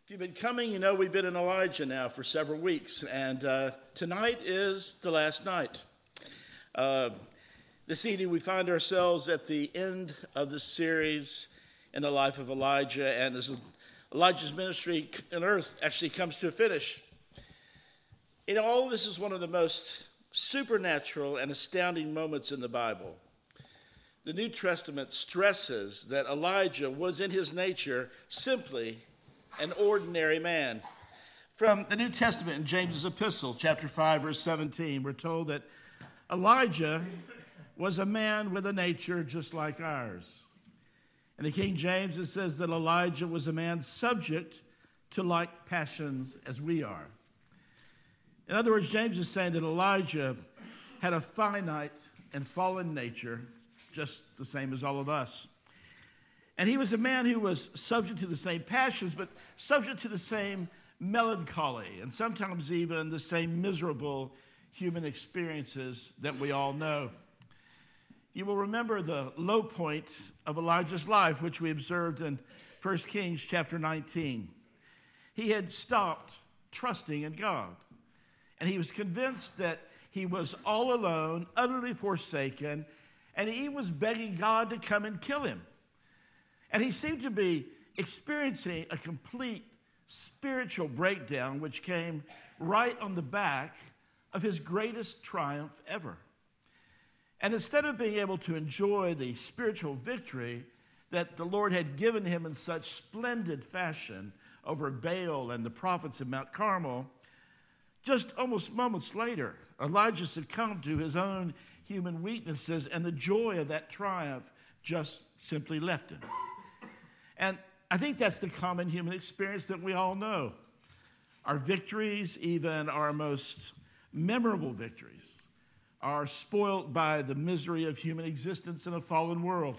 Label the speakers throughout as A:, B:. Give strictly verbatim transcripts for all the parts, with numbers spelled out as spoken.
A: If you've been coming, you know we've been in Elijah now for several weeks, and uh, tonight is the last night. Uh, this evening we find ourselves at the end of the series in the life of Elijah, and as Elijah's ministry on earth actually comes to a finish. You know, all of this is one of the most supernatural and astounding moments in the Bible. The New Testament stresses that Elijah was in his nature simply an ordinary man. From the New Testament in James' epistle, chapter five, verse seventeen, we're told that Elijah was a man with a nature just like ours. In the King James, it says that Elijah was a man subject to like passions as we are. In other words, James is saying that Elijah had a finite and fallen nature, just the same as all of us. And he was a man who was subject to the same passions, but subject to the same melancholy, and sometimes even the same miserable human experiences that we all know. You will remember the low point of Elijah's life, which we observed in First Kings chapter nineteen. He had stopped trusting in God, and he was convinced that he was all alone, utterly forsaken, and he was begging God to come and kill him. And he seemed to be experiencing a complete spiritual breakdown, which came right on the back of his greatest triumph ever. And instead of being able to enjoy the spiritual victory that the Lord had given him in such splendid fashion over Baal and the prophets in Mount Carmel, just almost moments later, Elijah succumbed to his own human weaknesses, and the joy of that triumph just simply left him. And I think that's the common human experience that we all know. Our victories, even our most memorable victories, are spoiled by the misery of human existence in a fallen world.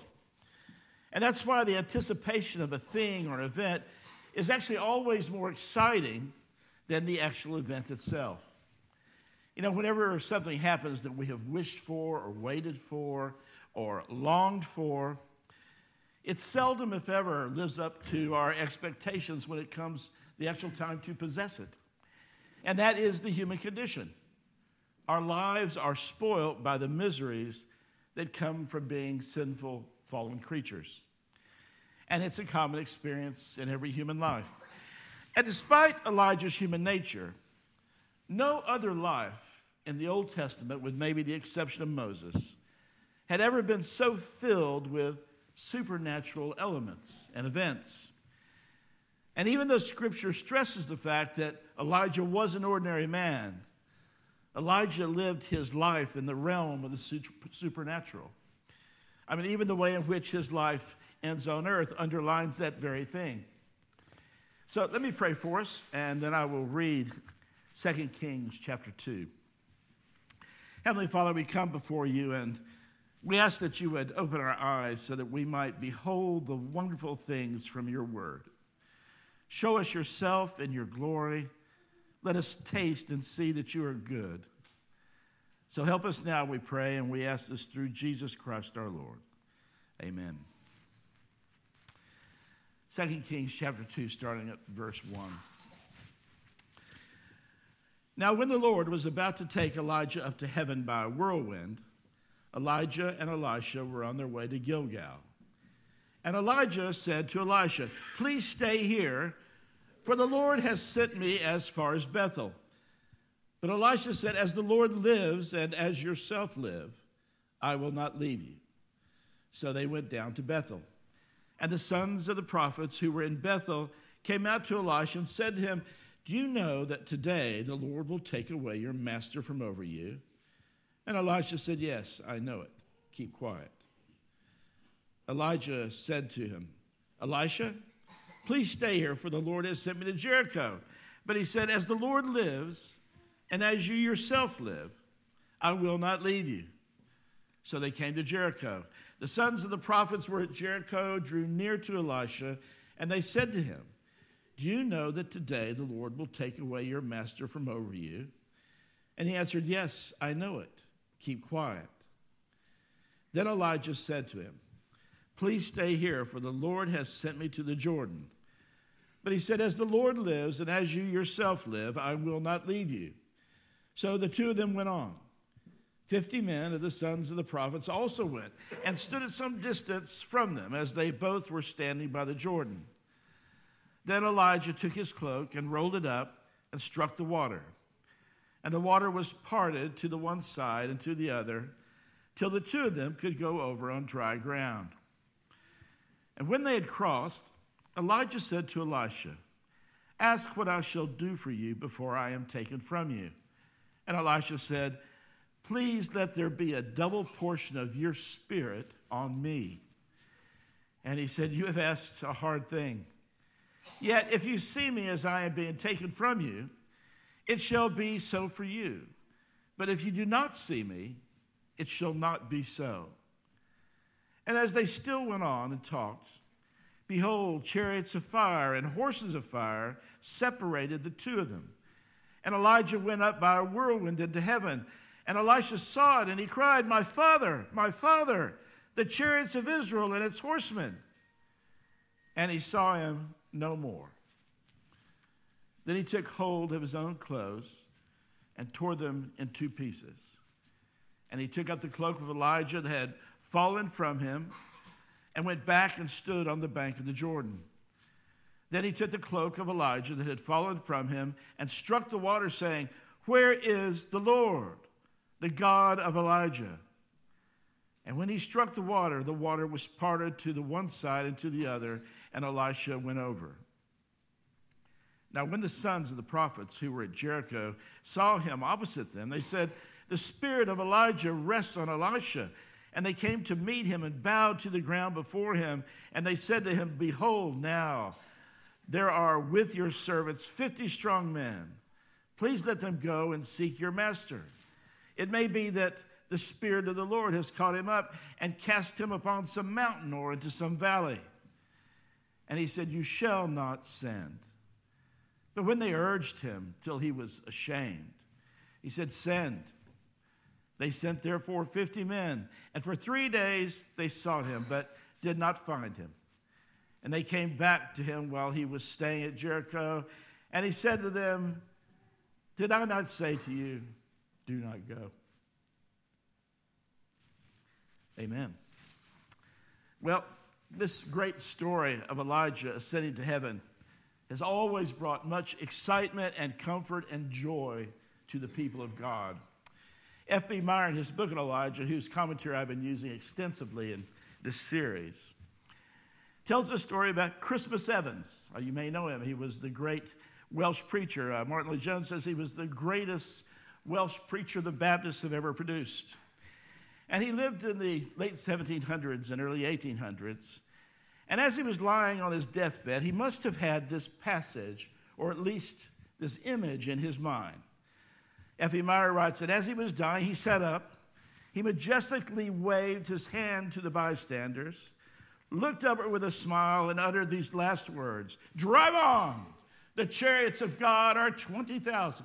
A: And that's why the anticipation of a thing or an event is actually always more exciting than the actual event itself. You know, whenever something happens that we have wished for or waited for or longed for, it seldom, if ever, lives up to our expectations when it comes the actual time to possess it. And that is the human condition. Our lives are spoiled by the miseries that come from being sinful, fallen creatures. And it's a common experience in every human life. And despite Elijah's human nature, no other life in the Old Testament, with maybe the exception of Moses, had ever been so filled with supernatural elements and events. And even though Scripture stresses the fact that Elijah was an ordinary man, Elijah lived his life in the realm of the supernatural. I mean, even the way in which his life ends on earth underlines that very thing. So let me pray for us, and then I will read Second Kings chapter two. Heavenly Father, we come before you, and we ask that you would open our eyes so that we might behold the wonderful things from your word. Show us yourself and your glory. Let us taste and see that you are good. So help us now, we pray, and we ask this through Jesus Christ our Lord. Amen. Second Kings chapter two, starting at verse one. Now when the Lord was about to take Elijah up to heaven by a whirlwind, Elijah and Elisha were on their way to Gilgal. And Elijah said to Elisha, "Please stay here, for the Lord has sent me as far as Bethel." But Elisha said, "As the Lord lives and as yourself live, I will not leave you." So they went down to Bethel. And the sons of the prophets who were in Bethel came out to Elisha and said to him, "Do you know that today the Lord will take away your master from over you?" And Elisha said, "Yes, I know it. Keep quiet." Elijah said to him, "Elisha, please stay here, for the Lord has sent me to Jericho." But he said, "As the Lord lives, and as you yourself live, I will not leave you." So they came to Jericho. The sons of the prophets were at Jericho, drew near to Elisha, and they said to him, "Do you know that today the Lord will take away your master from over you?" And he answered, "Yes, I know it. Keep quiet." Then Elijah said to him, "Please stay here, for the Lord has sent me to the Jordan." But he said, as the Lord lives and as you yourself live, I will not leave you. So the two of them went on. Fifty men of the sons of the prophets also went and stood at some distance from them as they both were standing by the Jordan. Then Elijah took his cloak and rolled it up and struck the water. And the water was parted to the one side and to the other, till the two of them could go over on dry ground. And when they had crossed, Elijah said to Elisha, ask what I shall do for you before I am taken from you. And Elisha said, please let there be a double portion of your spirit on me. And he said, you have asked a hard thing. Yet if you see me as I am being taken from you, it shall be so for you. But if you do not see me, it shall not be so. And as they still went on and talked, behold, chariots of fire and horses of fire separated the two of them. And Elijah went up by a whirlwind into heaven. And Elisha saw it, and he cried, my father, my father, the chariots of Israel and its horsemen. And he saw him no more. Then he took hold of his own clothes and tore them in two pieces. And he took up the cloak of Elijah that had fallen from him and went back and stood on the bank of the Jordan. Then he took the cloak of Elijah that had fallen from him and struck the water, saying, where is the Lord, the God of Elijah? And when he struck the water, the water was parted to the one side and to the other, and Elisha went over. Now when the sons of the prophets who were at Jericho saw him opposite them, they said, the spirit of Elijah rests on Elisha. And they came to meet him and bowed to the ground before him. And they said to him, behold, now there are with your servants fifty strong men. Please let them go and seek your master. It may be that the Spirit of the Lord has caught him up and cast him upon some mountain or into some valley. And he said, you shall not send. But when they urged him till he was ashamed, he said, send. They sent therefore fifty men, and for three days they sought him, but did not find him. And they came back to him while he was staying at Jericho, and he said to them, did I not say to you, do not go? Amen. Well, this great story of Elijah ascending to heaven has always brought much excitement and comfort and joy to the people of God. F B Meyer, in his book on Elijah, whose commentary I've been using extensively in this series, tells a story about Christmas Evans. Uh, you may know him. He was the great Welsh preacher. Uh, Martin Lloyd-Jones says he was the greatest Welsh preacher the Baptists have ever produced. And he lived in the late seventeen hundreds and early eighteen hundreds. And as he was lying on his deathbed, he must have had this passage, or at least this image in his mind. F B Meyer writes that as he was dying, he sat up, he majestically waved his hand to the bystanders, looked up with a smile, and uttered these last words, drive on, the chariots of God are twenty thousand.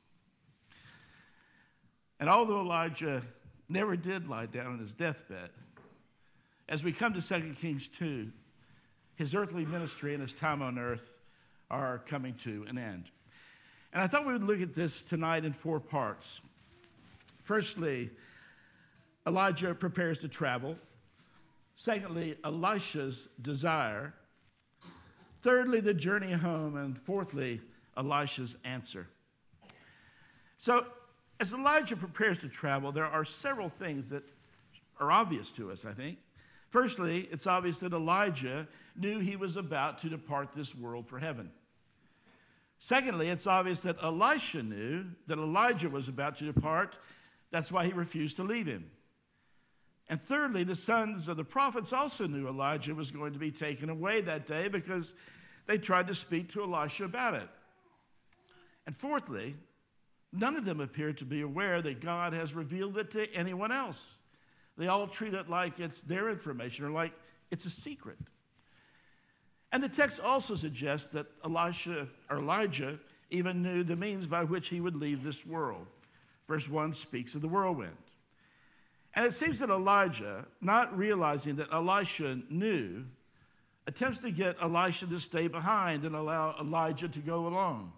A: And although Elijah never did lie down on his deathbed, as we come to Second Kings two, his earthly ministry and his time on earth are coming to an end. And I thought we would look at this tonight in four parts. Firstly, Elijah prepares to travel. Secondly, Elisha's desire. Thirdly, the journey home. And fourthly, Elisha's answer. So, as Elijah prepares to travel, there are several things that are obvious to us, I think. Firstly, it's obvious that Elijah knew he was about to depart this world for heaven. Secondly, it's obvious that Elisha knew that Elijah was about to depart. That's why he refused to leave him. And thirdly, the sons of the prophets also knew Elijah was going to be taken away that day because they tried to speak to Elisha about it. And fourthly, none of them appear to be aware that God has revealed it to anyone else. They all treat it like it's their information or like it's a secret. And the text also suggests that Elisha, or Elijah even knew the means by which he would leave this world. Verse one speaks of the whirlwind. And it seems that Elijah, not realizing that Elisha knew, attempts to get Elisha to stay behind and allow Elijah to go along.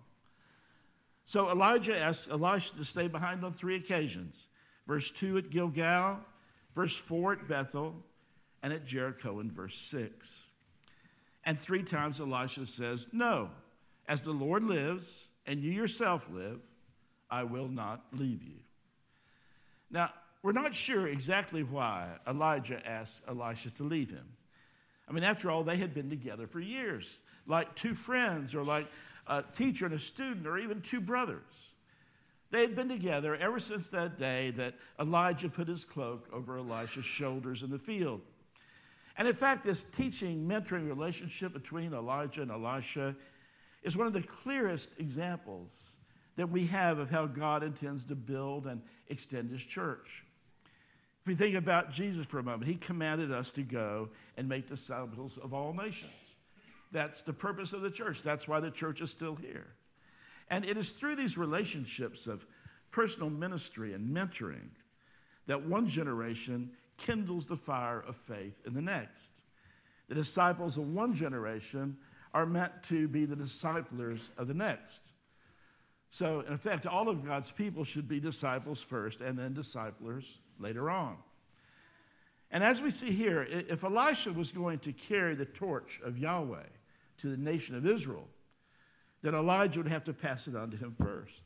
A: So Elijah asks Elisha to stay behind on three occasions. Verse two at Gilgal, verse four at Bethel, and at Jericho in verse six. And three times Elisha says, no, as the Lord lives and you yourself live, I will not leave you. Now, we're not sure exactly why Elijah asked Elisha to leave him. I mean, after all, they had been together for years, like two friends or like a teacher and a student or even two brothers. They had been together ever since that day that Elijah put his cloak over Elisha's shoulders in the field. And in fact, this teaching, mentoring relationship between Elijah and Elisha is one of the clearest examples that we have of how God intends to build and extend his church. If we think about Jesus for a moment, he commanded us to go and make disciples of all nations. That's the purpose of the church. That's why the church is still here. And it is through these relationships of personal ministry and mentoring that one generation kindles the fire of faith in the next. The disciples of one generation are meant to be the disciplers of the next. So, in effect, all of God's people should be disciples first and then disciplers later on. And as we see here, if Elisha was going to carry the torch of Yahweh to the nation of Israel, then Elijah would have to pass it on to him first.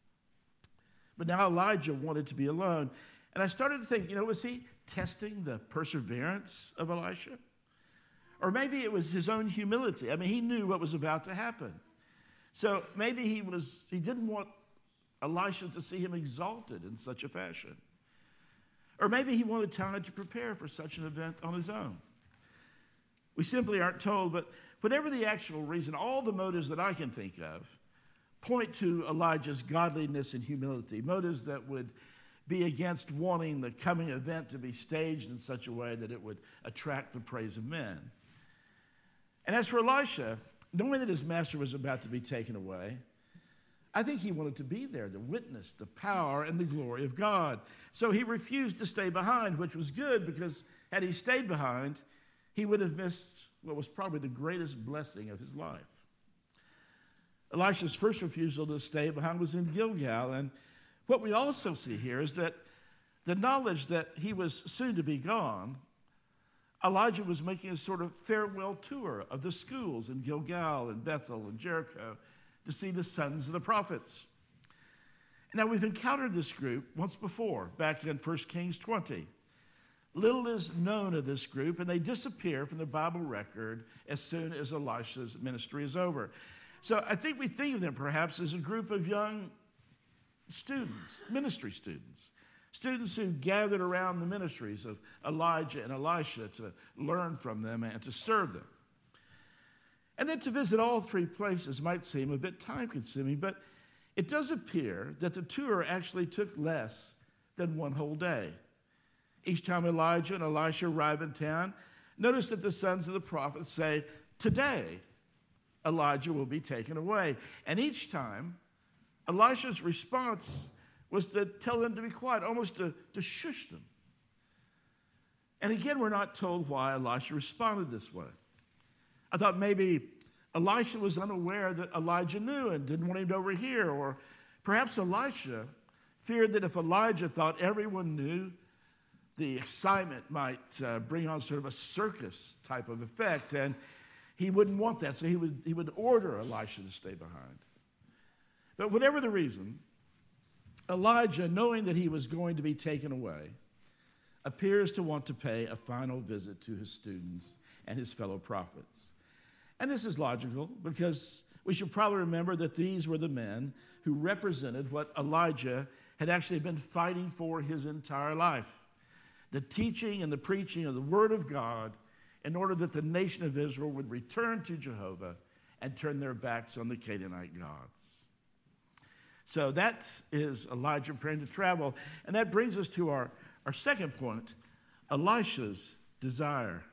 A: But now Elijah wanted to be alone. And I started to think, you know, was he testing the perseverance of Elisha? Or maybe it was his own humility. I mean, he knew what was about to happen. So maybe he was he didn't want Elisha to see him exalted in such a fashion. Or maybe he wanted time to prepare for such an event on his own. We simply aren't told, but whatever the actual reason, all the motives that I can think of point to Elijah's godliness and humility, motives that would be against wanting the coming event to be staged in such a way that it would attract the praise of men. And as for Elisha, knowing that his master was about to be taken away, I think he wanted to be there to witness the power and the glory of God. So he refused to stay behind, which was good because had he stayed behind, he would have missed what was probably the greatest blessing of his life. Elisha's first refusal to stay behind was in Gilgal. And what we also see here is that the knowledge that he was soon to be gone, Elijah was making a sort of farewell tour of the schools in Gilgal and Bethel and Jericho to see the sons of the prophets. Now, we've encountered this group once before, back in First Kings twenty. Little is known of this group, and they disappear from the Bible record as soon as Elisha's ministry is over. So I think we think of them perhaps as a group of young students, ministry students, students who gathered around the ministries of Elijah and Elisha to learn from them and to serve them. And then to visit all three places might seem a bit time-consuming, but it does appear that the tour actually took less than one whole day. Each time Elijah and Elisha arrive in town, notice that the sons of the prophets say, today Elijah will be taken away. And each time, Elisha's response was to tell them to be quiet, almost to, to shush them. And again, we're not told why Elisha responded this way. I thought maybe Elisha was unaware that Elijah knew and didn't want him to overhear, or perhaps Elisha feared that if Elijah thought everyone knew, the excitement might uh, bring on sort of a circus type of effect, and he wouldn't want that, so he would, he would order Elisha to stay behind. But whatever the reason, Elijah, knowing that he was going to be taken away, appears to want to pay a final visit to his students and his fellow prophets. And this is logical because we should probably remember that these were the men who represented what Elijah had actually been fighting for his entire life. The teaching and the preaching of the Word of God in order that the nation of Israel would return to Jehovah and turn their backs on the Canaanite gods. So that is Elijah preparing to travel. And that brings us to our, our second point, Elisha's desire.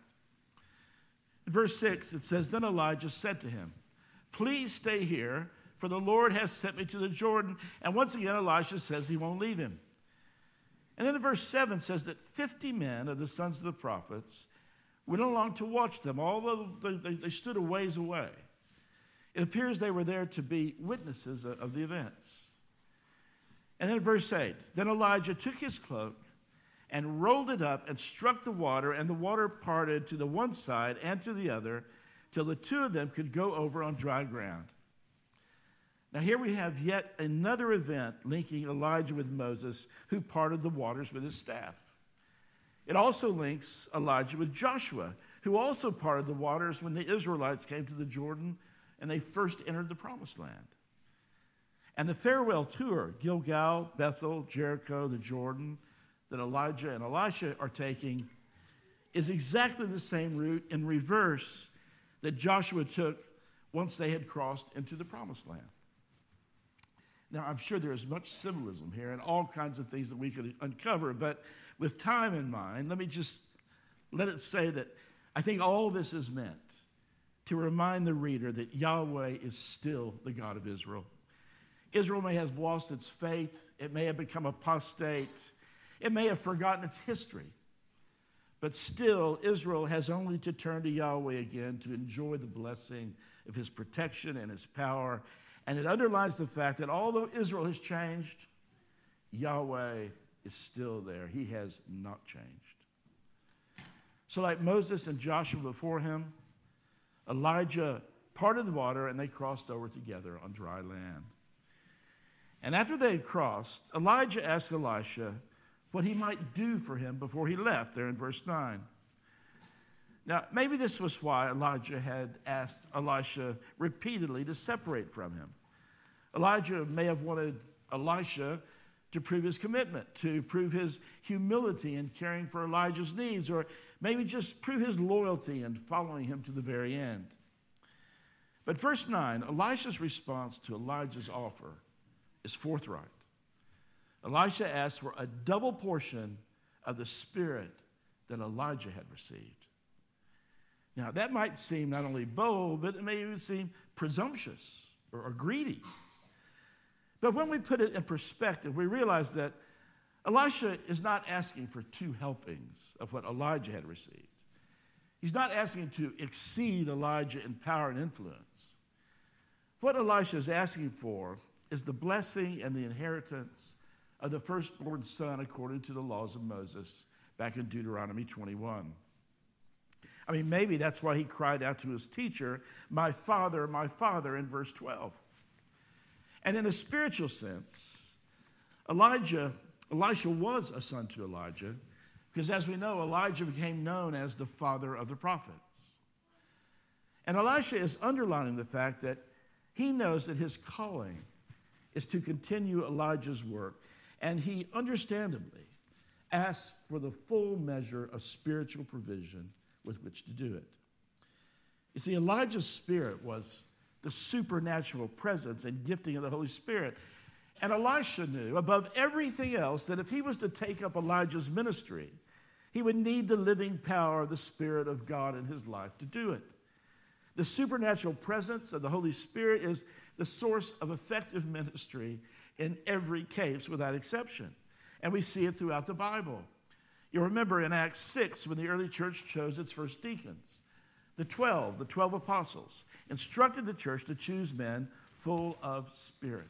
A: In verse six, it says, then Elijah said to him, please stay here, for the Lord has sent me to the Jordan. And once again, Elisha says he won't leave him. And then in verse seven says that fifty men of the sons of the prophets went along to watch them, although they, they stood a ways away. It appears they were there to be witnesses of the events. And then verse eight, then Elijah took his cloak and rolled it up and struck the water, and the water parted to the one side and to the other, till the two of them could go over on dry ground. Now here we have yet another event linking Elijah with Moses, who parted the waters with his staff. It also links Elijah with Joshua, who also parted the waters when the Israelites came to the Jordan and they first entered the Promised Land. And the farewell tour, Gilgal, Bethel, Jericho, the Jordan, that Elijah and Elisha are taking, is exactly the same route in reverse that Joshua took once they had crossed into the Promised Land. Now, I'm sure there is much symbolism here and all kinds of things that we could uncover, but with time in mind, let me just let it say that I think all this is meant to remind the reader that Yahweh is still the God of Israel. Israel may have lost its faith, it may have become apostate, it may have forgotten its history, but still Israel has only to turn to Yahweh again to enjoy the blessing of his protection and his power. And it underlines the fact that although Israel has changed, Yahweh is still there. He has not changed. So like Moses and Joshua before him, Elijah parted the water and they crossed over together on dry land. And after they had crossed, Elijah asked Elisha what he might do for him before he left, there in verse nine. Now, maybe this was why Elijah had asked Elisha repeatedly to separate from him. Elijah may have wanted Elisha to prove his commitment, to prove his humility in caring for Elijah's needs, or maybe just prove his loyalty in following him to the very end. But verse nine, Elisha's response to Elijah's offer is forthright. Elisha asked for a double portion of the spirit that Elijah had received. Now, that might seem not only bold, but it may even seem presumptuous or, or greedy. But when we put it in perspective, we realize that Elisha is not asking for two helpings of what Elijah had received. He's not asking to exceed Elijah in power and influence. What Elisha is asking for is the blessing and the inheritance of the firstborn son according to the laws of Moses back in Deuteronomy twenty-one. I mean, maybe that's why he cried out to his teacher, "My father, my father," in verse twelve. And in a spiritual sense, Elijah, Elisha was a son to Elijah, because as we know, Elijah became known as the father of the prophets. And Elisha is underlining the fact that he knows that his calling is to continue Elijah's work, and he understandably asks for the full measure of spiritual provision with which to do it. You see, Elijah's spirit was the supernatural presence and gifting of the Holy Spirit. And Elisha knew, above everything else, that if he was to take up Elijah's ministry, he would need the living power of the Spirit of God in his life to do it. The supernatural presence of the Holy Spirit is the source of effective ministry in every case without exception. And we see it throughout the Bible. You'll remember in Acts six when the early church chose its first deacons. The twelve, the twelve apostles, instructed the church to choose men full of spirit.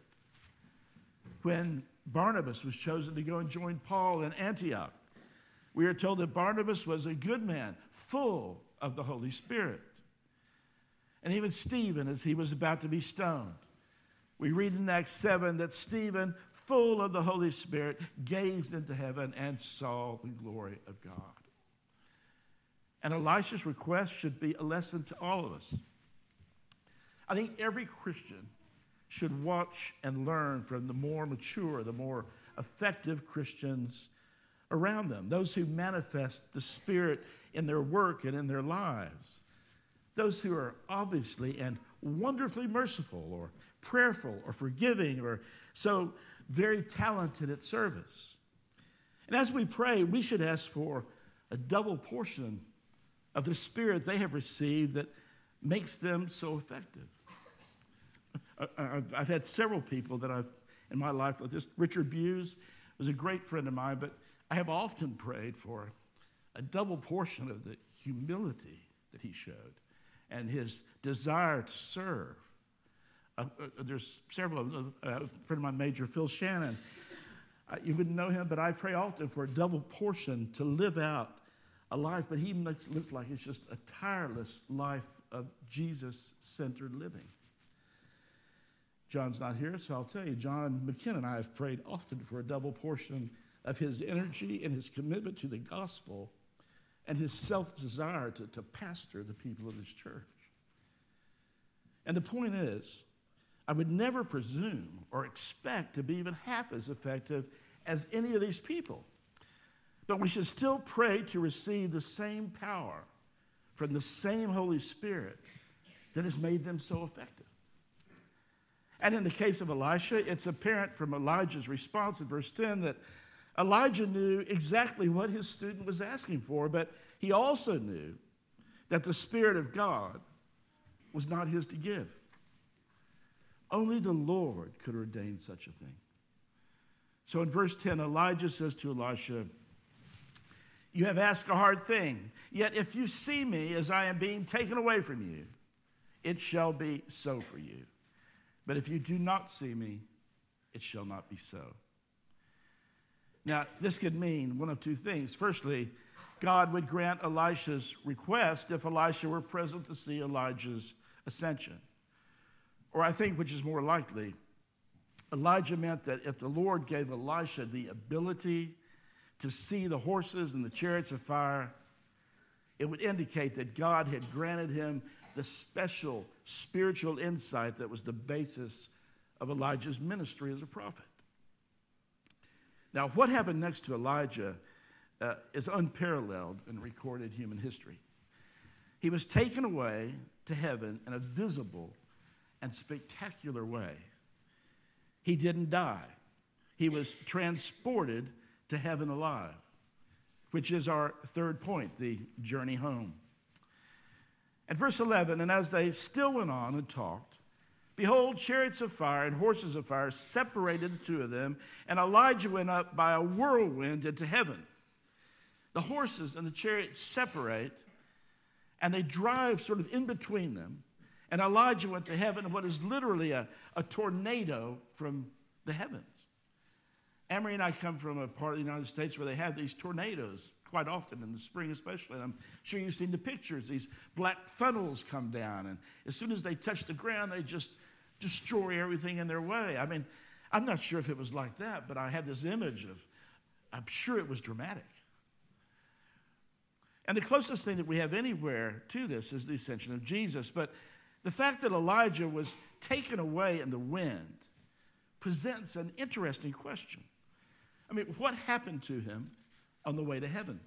A: When Barnabas was chosen to go and join Paul in Antioch, we are told that Barnabas was a good man, full of the Holy Spirit. And even Stephen, as he was about to be stoned, we read in Acts seven that Stephen, full of the Holy Spirit, gazed into heaven and saw the glory of God. And Elisha's request should be a lesson to all of us. I think every Christian should watch and learn from the more mature, the more effective Christians around them, those who manifest the Spirit in their work and in their lives, those who are obviously and wonderfully merciful or prayerful or forgiving or so very talented at service. And as we pray, we should ask for a double portion of the Spirit they have received that makes them so effective. I've had several people that I've, in my life, like this. Richard Buse was a great friend of mine, but I have often prayed for a double portion of the humility that he showed and his desire to serve. Uh, uh, there's several of them. Uh, a friend of mine, Major Phil Shannon, uh, you wouldn't know him, but I pray often for a double portion to live out a life, but he makes it look like it's just a tireless life of Jesus-centered living. John's not here, so I'll tell you, John McKenna and I have prayed often for a double portion of his energy and his commitment to the gospel and his self-desire to, to pastor the people of this church. And the point is, I would never presume or expect to be even half as effective as any of these people. But we should still pray to receive the same power from the same Holy Spirit that has made them so effective. And in the case of Elisha, it's apparent from Elijah's response in verse ten that Elijah knew exactly what his student was asking for, but he also knew that the Spirit of God was not his to give. Only the Lord could ordain such a thing. So in verse ten, Elijah says to Elisha, "You have asked a hard thing, yet if you see me as I am being taken away from you, it shall be so for you. But if you do not see me, it shall not be so." Now, this could mean one of two things. Firstly, God would grant Elisha's request if Elisha were present to see Elijah's ascension. Or I think, which is more likely, Elijah meant that if the Lord gave Elisha the ability to see the horses and the chariots of fire, it would indicate that God had granted him the special spiritual insight that was the basis of Elijah's ministry as a prophet. Now, what happened next to Elijah uh, is unparalleled in recorded human history. He was taken away to heaven in a visible and spectacular way. He didn't die. He was transported to heaven alive, which is our third point, the journey home. At verse eleven, "And as they still went on and talked, behold, chariots of fire and horses of fire separated the two of them, and Elijah went up by a whirlwind into heaven." The horses and the chariots separate, and they drive sort of in between them. And Elijah went to heaven in what is literally a, a tornado from the heavens. Amory and I come from a part of the United States where they have these tornadoes quite often in the spring especially. And I'm sure you've seen the pictures. These black funnels come down, and as soon as they touch the ground, they just destroy everything in their way. I mean, I'm not sure if it was like that, but I have this image of, I'm sure it was dramatic. And the closest thing that we have anywhere to this is the ascension of Jesus. But the fact that Elijah was taken away in the wind presents an interesting question. I mean, what happened to him on the way to heaven?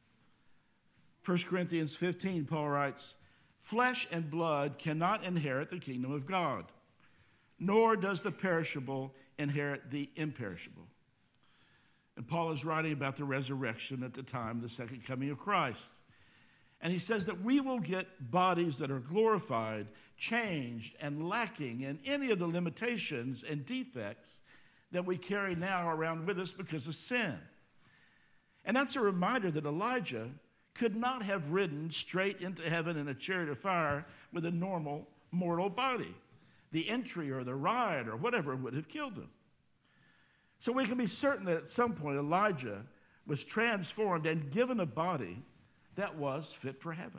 A: First Corinthians fifteen, Paul writes, "Flesh and blood cannot inherit the kingdom of God, nor does the perishable inherit the imperishable." And Paul is writing about the resurrection at the time of the second coming of Christ. And he says that we will get bodies that are glorified, changed, and lacking in any of the limitations and defects that we carry now around with us because of sin. And that's a reminder that Elijah could not have ridden straight into heaven in a chariot of fire with a normal mortal body. The entry or the ride or whatever would have killed him. So we can be certain that at some point Elijah was transformed and given a body that was fit for heaven.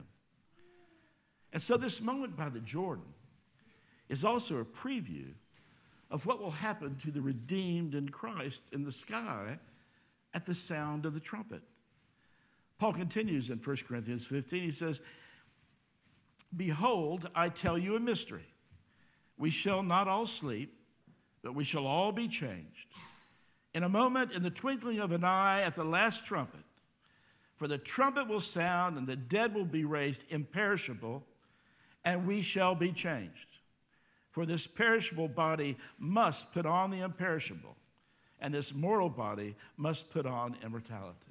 A: And so this moment by the Jordan is also a preview of what will happen to the redeemed in Christ in the sky at the sound of the trumpet. Paul continues in First Corinthians fifteen. He says, "Behold, I tell you a mystery. We shall not all sleep, but we shall all be changed. In a moment, in the twinkling of an eye, at the last trumpet. For the trumpet will sound, and the dead will be raised imperishable, and we shall be changed. For this perishable body must put on the imperishable, and this mortal body must put on immortality."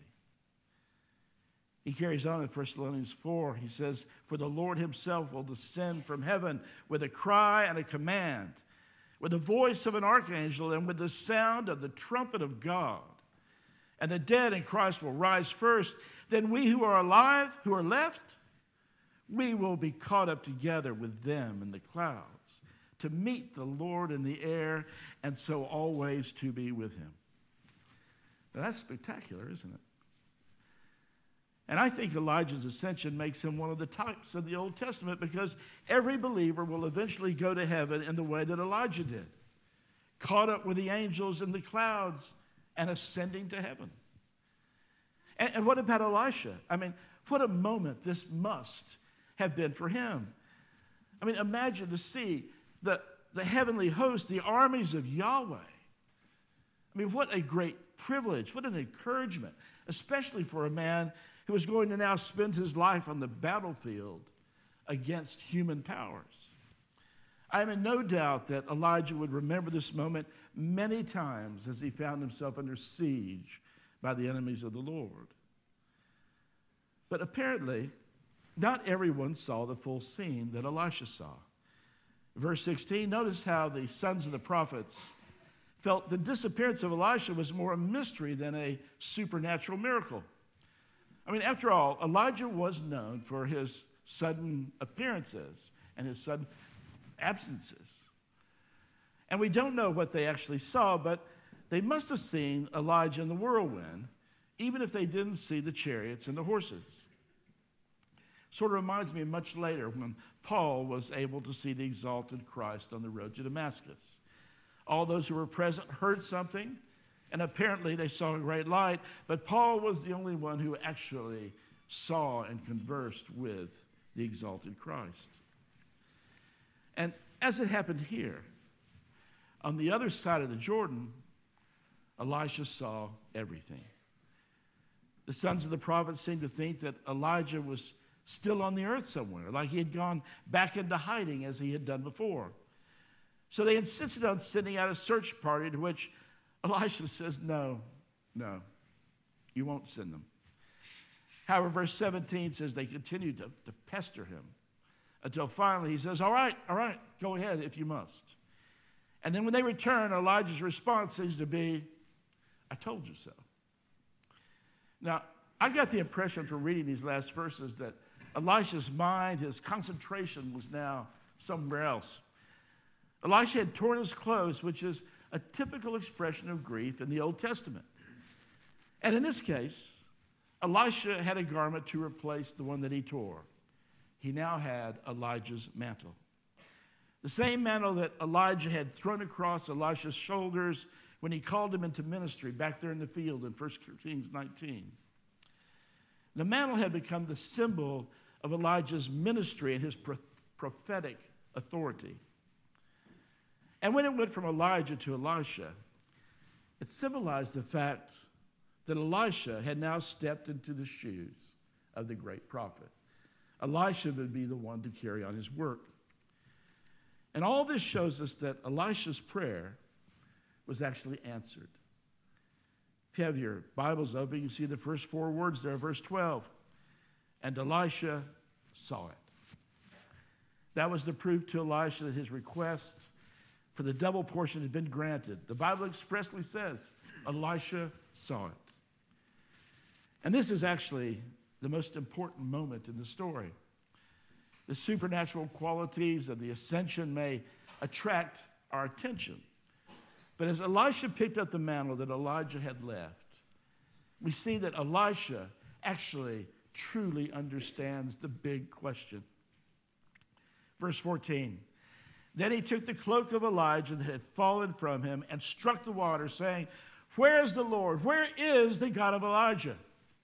A: He carries on in First Thessalonians four. He says, "For the Lord himself will descend from heaven with a cry and a command, with the voice of an archangel, and with the sound of the trumpet of God. And the dead in Christ will rise first. then we who are alive, who are left, we will be caught up together with them in the clouds to meet the Lord in the air, and so always to be with him. Now, that's spectacular, isn't it? And I think Elijah's ascension makes him one of the types of the Old Testament, because every believer will eventually go to heaven in the way that Elijah did, caught up with the angels in the clouds and ascending to heaven. And, and what about Elisha? I mean, what a moment this must have been for him. I mean, imagine to see the, the heavenly host, the armies of Yahweh. I mean, what a great privilege, what an encouragement, especially for a man who was going to now spend his life on the battlefield against human powers. I am in no doubt that Elijah would remember this moment many times as he found himself under siege by the enemies of the Lord. But apparently, not everyone saw the full scene that Elisha saw. Verse sixteen, notice how the sons of the prophets felt the disappearance of Elisha was more a mystery than a supernatural miracle. I mean, after all, Elijah was known for his sudden appearances and his sudden absences. And we don't know what they actually saw, but they must have seen Elijah in the whirlwind, even if they didn't see the chariots and the horses. Sort of reminds me of much later when Paul was able to see the exalted Christ on the road to Damascus. All those who were present heard something, and apparently they saw a great light, but Paul was the only one who actually saw and conversed with the exalted Christ. And as it happened here, on the other side of the Jordan, Elisha saw everything. The sons of the prophets seemed to think that Elijah was still on the earth somewhere, like he had gone back into hiding as he had done before. So they insisted on sending out a search party, to which Elisha says, no, no, you won't send them. However, verse seventeen says they continued to, to pester him until finally he says, all right, all right, go ahead if you must. And then when they return, Elijah's response seems to be, I told you so. Now, I got the impression from reading these last verses that Elisha's mind, his concentration was now somewhere else. Elisha had torn his clothes, which is a typical expression of grief in the Old Testament. And in this case, Elisha had a garment to replace the one that he tore. He now had Elijah's mantle. The same mantle that Elijah had thrown across Elisha's shoulders when he called him into ministry back there in the field in First Kings nineteen. The mantle had become the symbol of Elijah's ministry and his pro- prophetic authority. And when it went from Elijah to Elisha, it symbolized the fact that Elisha had now stepped into the shoes of the great prophet. Elisha would be the one to carry on his work. And all this shows us that Elisha's prayer was actually answered. If you have your Bibles open, you see the first four words there, verse twelve. And Elisha saw it. That was the proof to Elisha that his request for the double portion had been granted. The Bible expressly says Elisha saw it. And this is actually the most important moment in the story. The supernatural qualities of the ascension may attract our attention. But as Elisha picked up the mantle that Elijah had left, we see that Elisha actually truly understands the big question. Verse fourteen, then he took the cloak of Elijah that had fallen from him and struck the water, saying, where is the Lord? Where is the God of Elijah?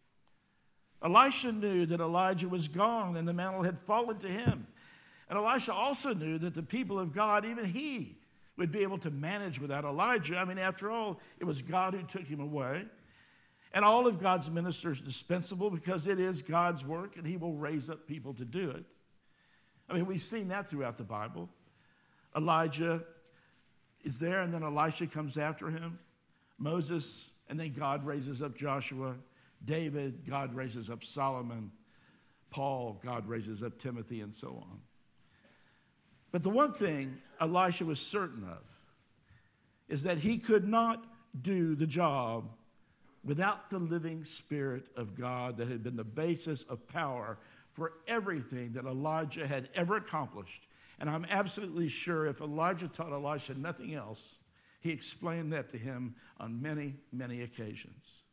A: Elisha knew that Elijah was gone and the mantle had fallen to him. And Elisha also knew that the people of God, even he, would be able to manage without Elijah. I mean, after all, it was God who took him away. And all of God's ministers are dispensable because it is God's work and he will raise up people to do it. I mean, we've seen that throughout the Bible. Elijah is there and then Elisha comes after him. Moses, and then God raises up Joshua. David, God raises up Solomon. Paul, God raises up Timothy, and so on. But the one thing Elisha was certain of is that he could not do the job without the living Spirit of God that had been the basis of power for everything that Elijah had ever accomplished. And I'm absolutely sure if Elijah taught Elisha nothing else, he explained that to him on many, many occasions.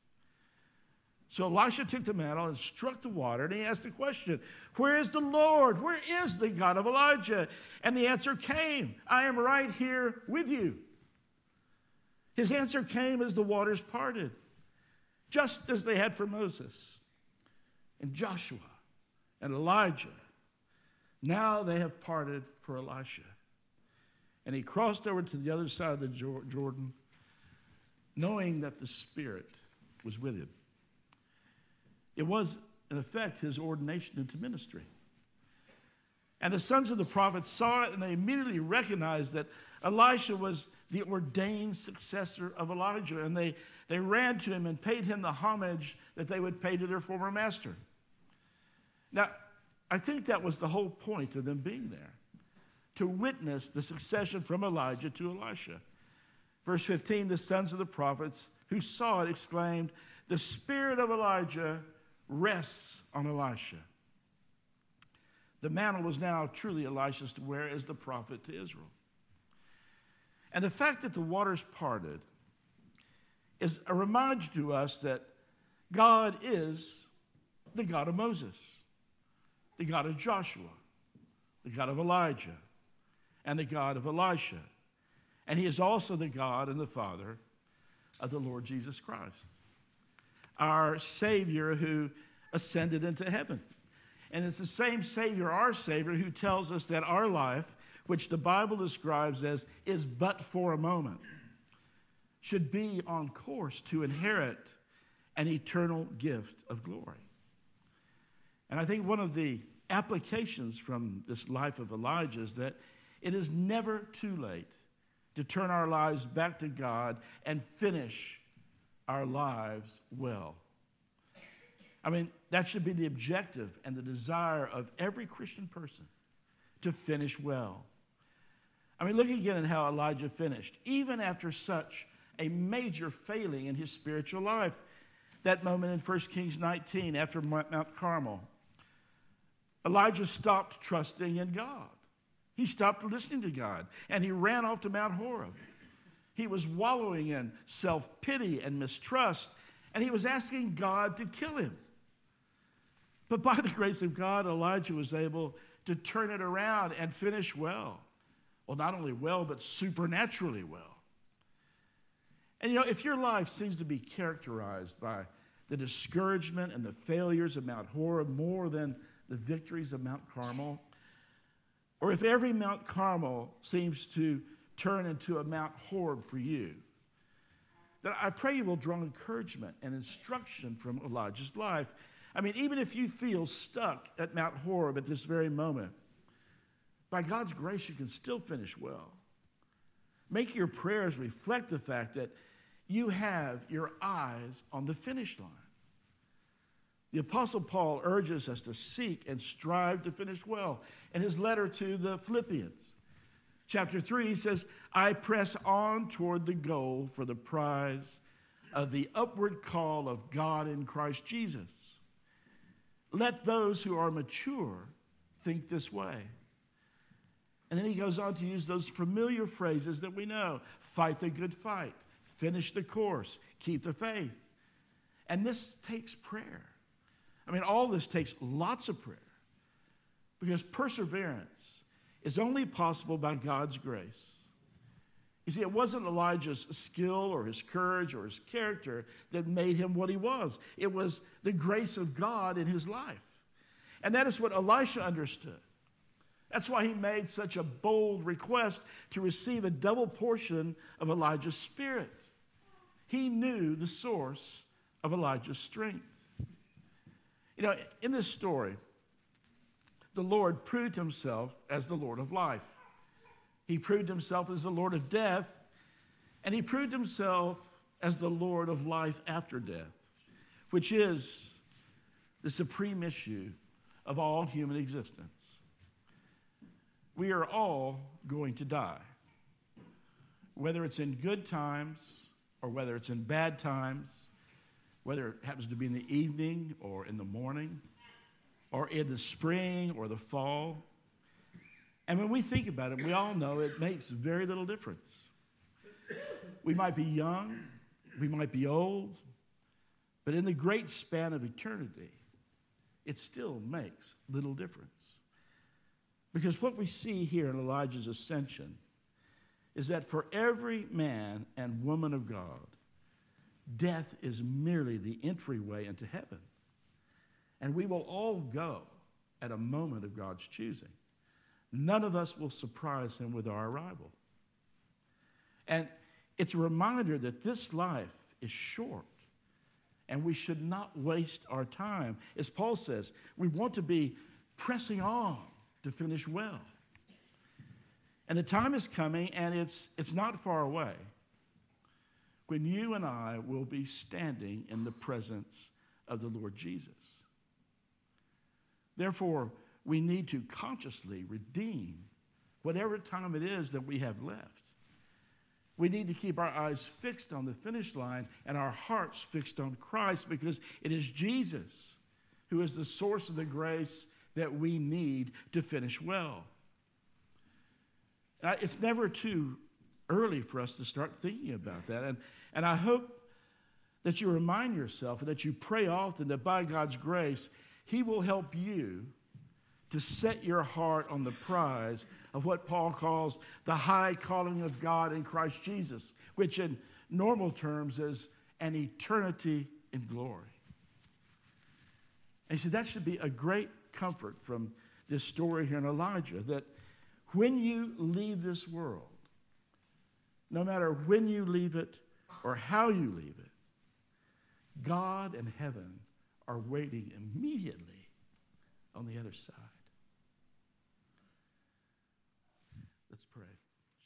A: So Elisha took the mantle and struck the water, and he asked the question, where is the Lord? Where is the God of Elijah? And the answer came, I am right here with you. His answer came as the waters parted, just as they had for Moses and Joshua and Elijah. Now they have parted for Elisha. And he crossed over to the other side of the Jordan, knowing that the Spirit was with him. It was, in effect, his ordination into ministry. And the sons of the prophets saw it, and they immediately recognized that Elisha was the ordained successor of Elijah. And they, they ran to him and paid him the homage that they would pay to their former master. Now, I think that was the whole point of them being there, to witness the succession from Elijah to Elisha. Verse fifteen, the sons of the prophets who saw it exclaimed, the spirit of Elijah rests on Elisha. The mantle was now truly Elisha's to wear as the prophet to Israel. And the fact that the waters parted is a reminder to us that God is the God of Moses, the God of Joshua, the God of Elijah, and the God of Elisha. And he is also the God and the Father of the Lord Jesus Christ, our Savior who ascended into heaven. And it's the same Savior, our Savior, who tells us that our life, which the Bible describes as is but for a moment, should be on course to inherit an eternal gift of glory. And I think one of the applications from this life of Elijah is that it is never too late to turn our lives back to God and finish our lives well. I mean, that should be the objective and the desire of every Christian person, to finish well. I mean, look again at how Elijah finished, even after such a major failing in his spiritual life. That moment in First Kings nineteen, after Mount Carmel, Elijah stopped trusting in God. He stopped listening to God, and he ran off to Mount Horeb. He was wallowing in self-pity and mistrust, and he was asking God to kill him. But by the grace of God, Elijah was able to turn it around and finish well. Well, not only well, but supernaturally well. And you know, if your life seems to be characterized by the discouragement and the failures of Mount Horeb more than the victories of Mount Carmel, or if every Mount Carmel seems to turn into a Mount Horeb for you, then I pray you will draw encouragement and instruction from Elijah's life. I mean, even if you feel stuck at Mount Horeb at this very moment, by God's grace, you can still finish well. Make your prayers reflect the fact that you have your eyes on the finish line. The Apostle Paul urges us to seek and strive to finish well. In his letter to the Philippians, chapter three, he says, I press on toward the goal for the prize of the upward call of God in Christ Jesus. Let those who are mature think this way. And then he goes on to use those familiar phrases that we know. Fight the good fight. Finish the course. Keep the faith. And this takes prayer. I mean, all this takes lots of prayer, because perseverance is only possible by God's grace. You see, it wasn't Elijah's skill or his courage or his character that made him what he was. It was the grace of God in his life. And that is what Elisha understood. That's why he made such a bold request to receive a double portion of Elijah's spirit. He knew the source of Elijah's strength. You know, in this story, the Lord proved himself as the Lord of life. He proved himself as the Lord of death, and he proved himself as the Lord of life after death, which is the supreme issue of all human existence. We are all going to die, whether it's in good times or whether it's in bad times. whether it happens to be in the evening or in the morning or in the spring or the fall. And when we think about it, we all know it makes very little difference. We might be young, we might be old, but in the great span of eternity, it still makes little difference. Because what we see here in Elijah's ascension is that for every man and woman of God, death is merely the entryway into heaven. And we will all go at a moment of God's choosing. None of us will surprise him with our arrival. And it's a reminder that this life is short, and we should not waste our time. As Paul says, we want to be pressing on to finish well. And the time is coming, and it's, it's not far away, when you and I will be standing in the presence of the Lord Jesus. Therefore, we need to consciously redeem whatever time it is that we have left. We need to keep our eyes fixed on the finish line and our hearts fixed on Christ, because it is Jesus who is the source of the grace that we need to finish well. Uh, it's never too early for us to start thinking about that. And, and I hope that you remind yourself and that you pray often that by God's grace, he will help you to set your heart on the prize of what Paul calls the high calling of God in Christ Jesus, which in normal terms is an eternity in glory. And he said that should be a great comfort from this story here in Elijah, that when you leave this world, no matter when you leave it or how you leave it, God and heaven are waiting immediately on the other side. Let's pray.